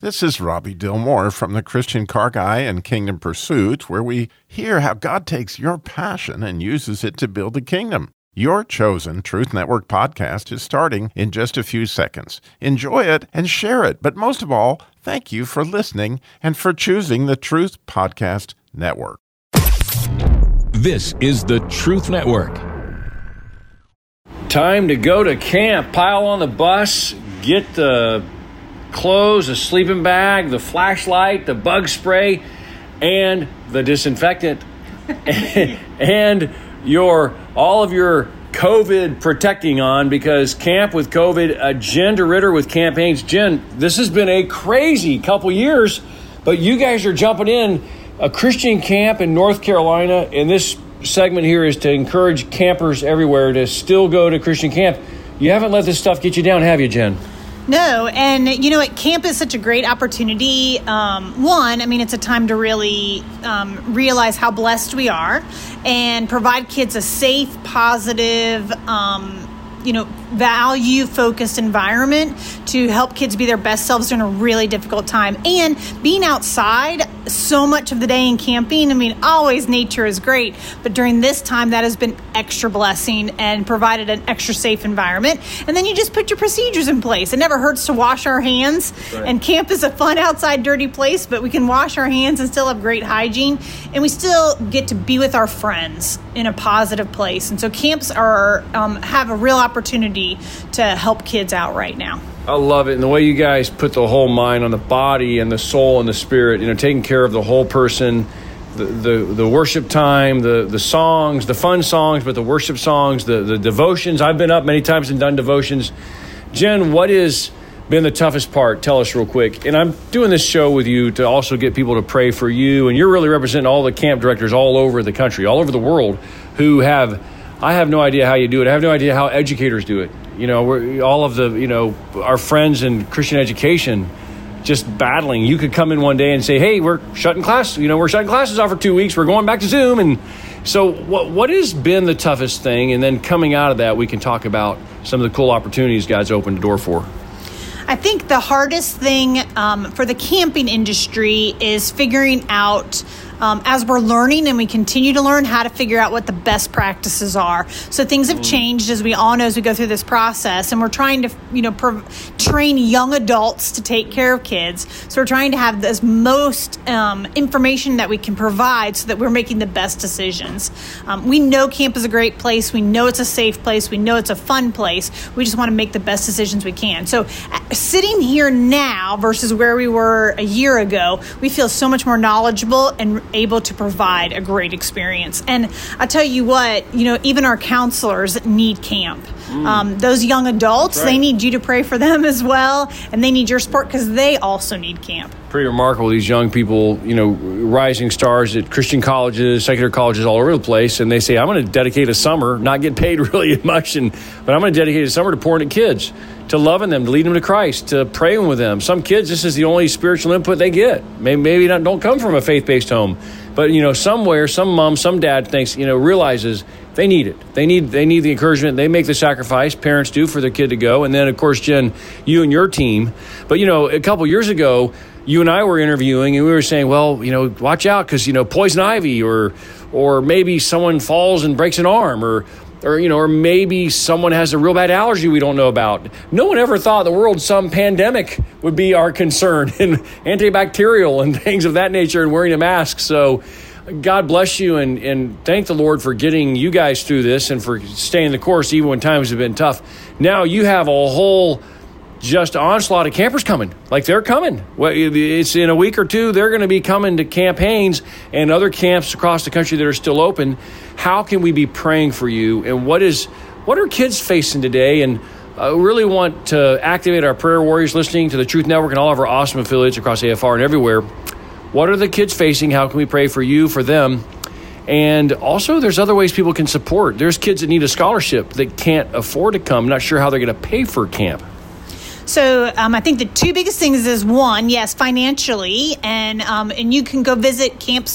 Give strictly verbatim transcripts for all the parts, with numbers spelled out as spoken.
This is Robbie Dillmore from the Christian Car Guy and Kingdom Pursuit, where we hear how God takes your passion and uses it to build a kingdom. Your chosen Truth Network podcast is starting in just a few seconds. Enjoy it and share it. But most of all, thank you for listening and for choosing the Truth Podcast Network. This is the Truth Network. Time to go to camp. Pile on the bus, get the clothes, the sleeping bag, the flashlight, the bug spray, and the disinfectant, and your all of your COVID protecting on, because camp with COVID. Uh, Jen DeRitter with Camp Hanes. Jen, this has been a crazy couple years, but you guys are jumping in a Christian camp in North Carolina, and this segment here is to encourage campers everywhere to still go to Christian camp. You haven't let this stuff get you down, have you, Jen? No, and you know what? Camp is such a great opportunity. Um, one, I mean, it's a time to really um, realize how blessed we are and provide kids a safe, positive, um, you know, value-focused environment to help kids be their best selves during a really difficult time. And being outside so much of the day in camping, I mean, always nature is great, but during this time, that has been extra blessing and provided an extra safe environment. And then you just put your procedures in place. It never hurts to wash our hands. Right. And camp is a fun outside dirty place, but we can wash our hands and still have great hygiene. And we still get to be with our friends in a positive place. And so camps are um, have a real opportunity to help kids out right now. I love it. And the way you guys put the whole mind on the body and the soul and the spirit, you know, taking care of the whole person, the the, the worship time, the, the songs, the fun songs, but the worship songs, the, the devotions. I've been up many times and done devotions. Jen, what has been the toughest part? Tell us real quick. And I'm doing this show with you to also get people to pray for you. And you're really representing all the camp directors all over the country, all over the world, who have, I have no idea how you do it. I have no idea how educators do it. You know, we're all of the, you know, our friends in Christian education just battling. You could come in one day and say, hey, we're shutting class, you know, we're shutting classes off for two weeks. We're going back to Zoom. And so what what has been the toughest thing? And then coming out of that, we can talk about some of the cool opportunities God's opened the door for. I think the hardest thing um, for the camping industry is figuring out, um, as we're learning and we continue to learn, how to figure out what the best practices are. So things have changed, as we all know, as we go through this process, and we're trying to, you know, pro- train young adults to take care of kids. So we're trying to have as most um, information that we can provide so that we're making the best decisions. Um, we know camp is a great place. We know it's a safe place. We know it's a fun place. We just want to make the best decisions we can. So uh, sitting here now versus where we were a year ago, we feel so much more knowledgeable and able to provide a great experience. And I tell you what, you know, even our counselors need camp. Mm. Um, those young adults, right. They need you to pray for them as well, and they need your support because they also need camp. Pretty remarkable, these young people, you know, rising stars at Christian colleges, secular colleges all over the place, and they say, I'm going to dedicate a summer, not get paid really much, and but I'm going to dedicate a summer to pouring at kids, to loving them, to leading them to Christ, to praying with them. Some kids, this is the only spiritual input they get. Maybe, maybe not, don't come from a faith-based home, but, you know, somewhere, some mom, some dad thinks, you know, realizes they need it. They need they need the encouragement. They make the sacrifice, parents do, for their kid to go. And then, of course, Jen, you and your team. But, you know, a couple years ago, you and I were interviewing, and we were saying, well, you know, watch out because, you know, poison ivy, or or maybe someone falls and breaks an arm, or, or you know, or maybe someone has a real bad allergy we don't know about. No one ever thought in the world some pandemic would be our concern, and antibacterial and things of that nature, and wearing a mask. So God bless you, and, and thank the Lord for getting you guys through this and for staying the course even when times have been tough. Now you have a whole just onslaught of campers coming. Like, they're coming. Well, it's in a week or two, they're going to be coming to Camp Hanes and other camps across the country that are still open. How can we be praying for you? And what is what are kids facing today? And I really want to activate our prayer warriors listening to the Truth Network and all of our awesome affiliates across A F R and everywhere. What are the kids facing? How can we pray for you, for them? And also, there's other ways people can support. There's kids that need a scholarship that can't afford to come. Not sure how they're going to pay for camp. So um, I think the two biggest things is, one, yes, financially, and um, and you can go visit camps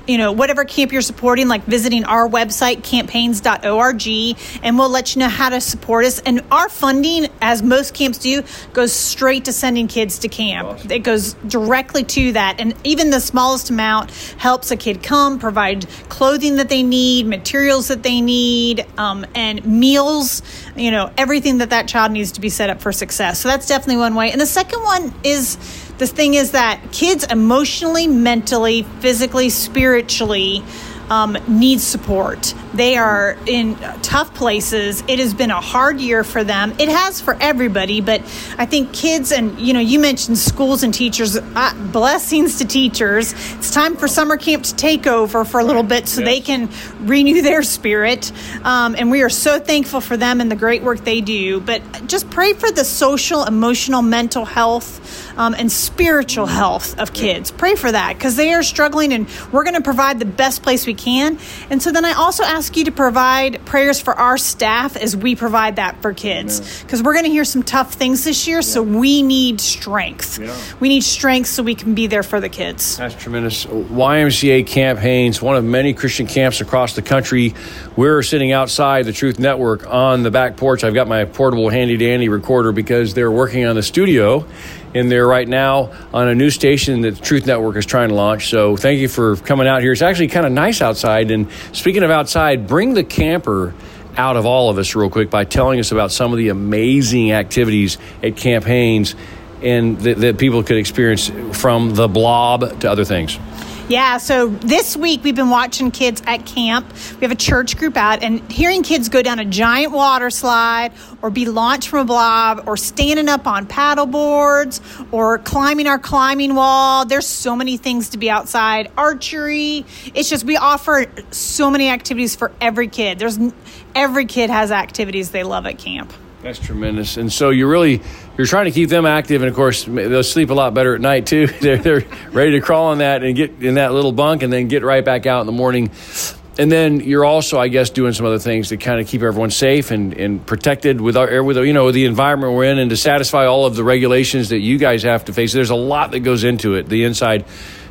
you know, whatever camp you're supporting, like visiting our website, camp haynes dot org, and we'll let you know how to support us. And our funding, as most camps do, goes straight to sending kids to camp. Awesome. It goes directly to that. And even the smallest amount helps a kid come, provide clothing that they need, materials that they need, um, and meals, you know, everything that that child needs to be set up for success. So that's definitely one way. And the second one is, the thing is that kids emotionally, mentally, physically, spiritually um, need support. They are in tough places. It has been a hard year for them. It has for everybody, but I think kids, and you know, you mentioned schools and teachers, uh, blessings to teachers. It's time for summer camp to take over for a little bit so yes. they can renew their spirit. Um, and we are so thankful for them and the great work they do. But just pray for the social, emotional, mental health um, and spiritual health of kids. Pray for that because they are struggling, and we're going to provide the best place we can. And so then I also ask you to provide prayers for our staff as we provide that for kids, because we're going to hear some tough things this year. Yeah. So we need strength. Yeah. We need strength so we can be there for the kids. That's tremendous. Y M C A Camp Haynes, one of many Christian camps across the country. We're sitting outside the Truth Network on the back porch. I've got my portable handy-dandy recorder because they're working on the studio in there right now on a new station that the Truth Network is trying to launch. So thank you for coming out here. It's actually kind of nice outside. And speaking of outside, bring the camper out of all of us real quick by telling us about some of the amazing activities at Camp Haynes and that, that people could experience, from the blob to other things. Yeah, so this week we've been watching kids at camp. We have a church group out, and hearing kids go down a giant water slide or be launched from a blob or standing up on paddle boards or climbing our climbing wall. There's so many things to be outside. Archery. It's just we offer so many activities for every kid. There's every kid has activities they love at camp. That's tremendous. And so you're really, you're trying to keep them active. And, of course, they'll sleep a lot better at night, too. they're, they're ready to crawl on that and get in that little bunk and then get right back out in the morning. And then you're also, I guess, doing some other things to kind of keep everyone safe and, and protected with our, with, you know, the environment we're in, and to satisfy all of the regulations that you guys have to face. There's a lot that goes into it. The inside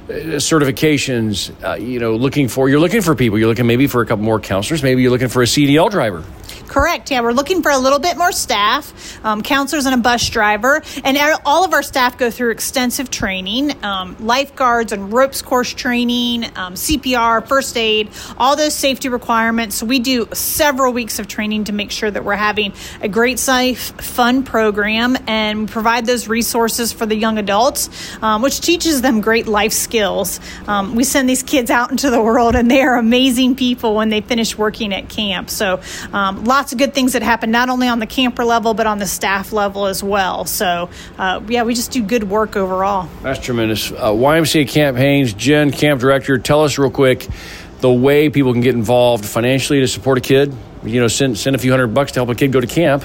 certifications, uh, you know, looking for, you're looking for people. You're looking maybe for a couple more counselors. Maybe you're looking for a C D L driver. Correct. Yeah, we're looking for a little bit more staff, um, counselors and a bus driver. And all of our staff go through extensive training, um, lifeguards and ropes course training, um, C P R, first aid, all those safety requirements. So we do several weeks of training to make sure that we're having a great, safe, fun program, and we provide those resources for the young adults, um, which teaches them great life skills. Um, we send these kids out into the world, and they are amazing people when they finish working at camp. So um, lots Lots of good things that happen not only on the camper level, but on the staff level as well. So, uh, yeah, we just do good work overall. That's tremendous. Uh, Y M C A Camp Haynes, Jen, camp director, tell us real quick the way people can get involved financially to support a kid. You know, send send a few hundred bucks to help a kid go to camp,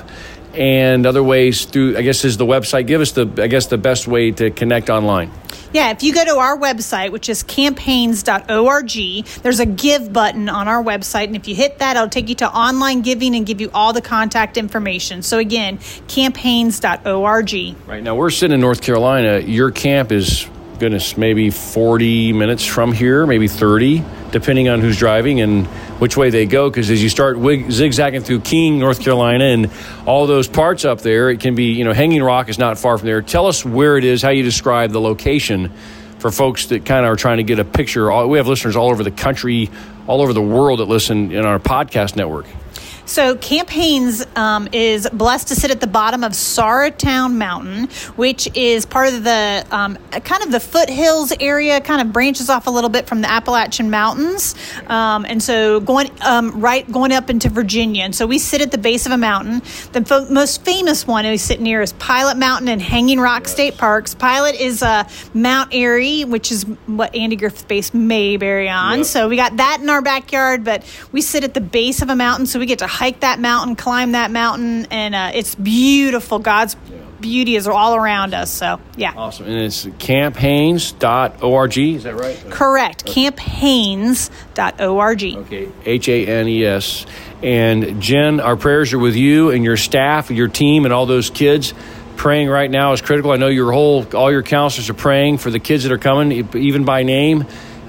and other ways through, I guess, is the website. Give us the, I guess, the best way to connect online. Yeah, if you go to our website, which is camp haynes dot org, there's a give button on our website. And if you hit that, it'll take you to online giving and give you all the contact information. So again, camp haynes dot org. Right now, we're sitting in North Carolina. Your camp is, goodness, maybe forty minutes from here, maybe thirty, depending on who's driving and which way they go. Because as you start wig- zigzagging through King, North Carolina, and all those parts up there, it can be, you know, Hanging Rock is not far from there. Tell us where it is, how you describe the location for folks that kind of are trying to get a picture. We have listeners all over the country, all over the world that listen in our podcast network. So Camp Haynes um, is blessed to sit at the bottom of Saratown Mountain, which is part of the um, kind of the foothills area, kind of branches off a little bit from the Appalachian Mountains. Um, and so going um, right going up into Virginia. And so we sit at the base of a mountain. The fo- most famous one we sit near is Pilot Mountain and Hanging Rock State Parks. Pilot is uh, Mount Airy, which is what Andy Griffith based Mayberry on. Yep. So we got that in our backyard, but we sit at the base of a mountain, so we get to hike that mountain, climb that mountain, and uh, it's beautiful. God's yeah. beauty is all around us. So, yeah. Awesome. And it's camp haynes dot org. Is that right? Correct. Okay. camp haynes dot org. Okay. H A N E S. And Jen, our prayers are with you and your staff, your team, and all those kids. Praying right now is critical. I know your whole, all your counselors are praying for the kids that are coming, even by name.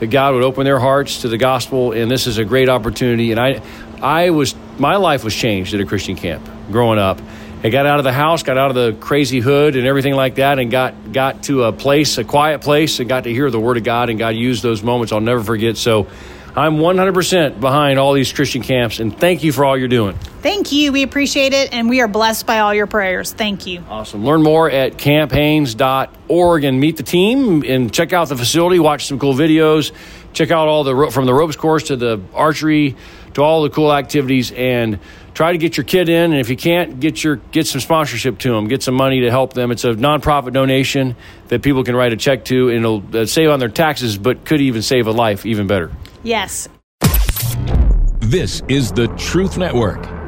that God would open their hearts to the gospel, and this is a great opportunity. And I, I was, my life was changed at a Christian camp growing up. I got out of the house, got out of the crazy hood and everything like that, and got got to a place, a quiet place, and got to hear the Word of God, and God used those moments I'll never forget. So I'm one hundred percent behind all these Christian camps, and thank you for all you're doing. Thank you. We appreciate it, and we are blessed by all your prayers. Thank you. Awesome. Learn more at camp haynes dot org and meet the team and check out the facility, watch some cool videos, check out all the from the ropes course to the archery to all the cool activities, and try to get your kid in, and if you can't, get your get some sponsorship to them, get some money to help them. It's a nonprofit donation that people can write a check to, and it'll uh, save on their taxes, but could even save a life even better. Yes. This is the Truth Network.